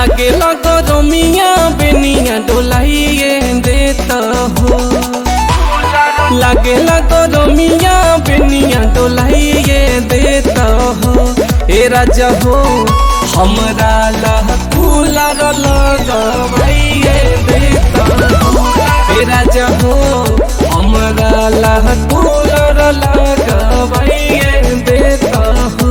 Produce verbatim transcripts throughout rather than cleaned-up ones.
लागे लगो रोमिया बेनिया डोलाइए देता हो। लागे लगो रोमिया बेनिया डोलाइए देता हो। ए राजा हो हमरा लह कूलर लगवाइए देता हो। ए राजा हो हमरा लह कूलर लगवाइए देता हो।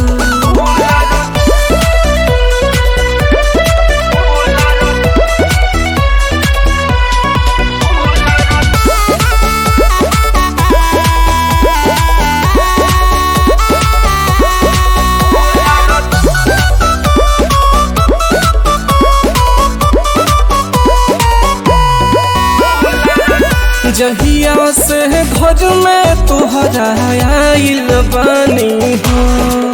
जहिया से घर में तुहरा आइल बानी हो।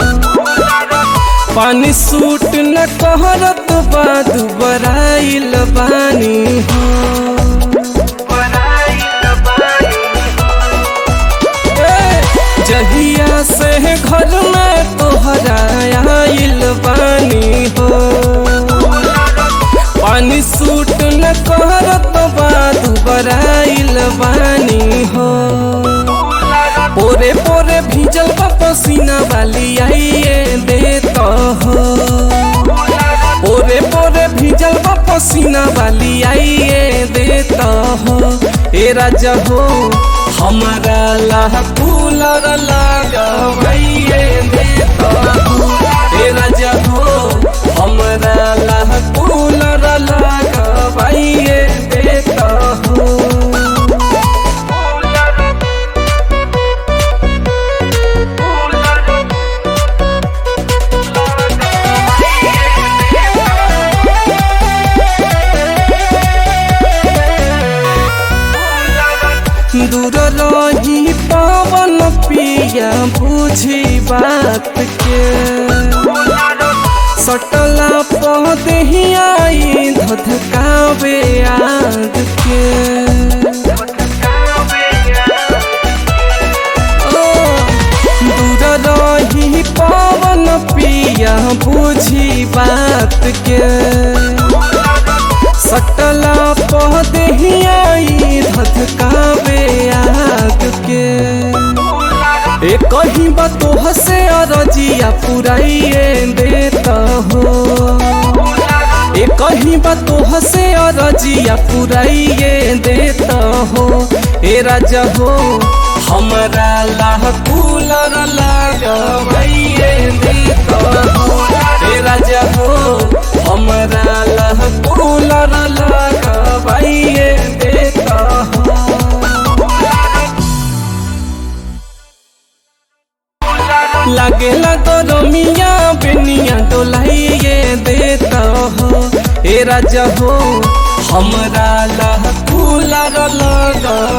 पानी सूट न कहरत बाद बराइल बानी हो। जहिया से घर में तुहरा आइल बानी हो। पानी सूट न करत बाद बराइल बानी हो। पोरे पोरे भीजल पसीना वाली आइए देता हो। पोरे पोरे भीजल पसीना वाली आइए देता हो। ए राजा हो हमारा लाह कूलर लगवाइए देता हो। ए राजा हो हमारा लाह कूलर लगवाइए देता हो। दूर रही पवन पिया बुझी बात के। सटला पौधे आई धधकावे आग के। दूर रही पवन पिया बुझी बात के। सटला पौधे आई धधकावे आग के। ए कहीं बातों हसे अरजिया पुराइए देता हो। ए कहीं बातों हसे अरजिया पुराइए देता हो। ए राजा हो हमरा लाह कूलर लगवाइए देता हो। ए राजा हो हमरा लाह कूलर लगवाइए देता हो। लागे लगो रोमिया बेनिया डोलाइए देता हो। ए राजा हो हमरा लह कूलर लगवाइए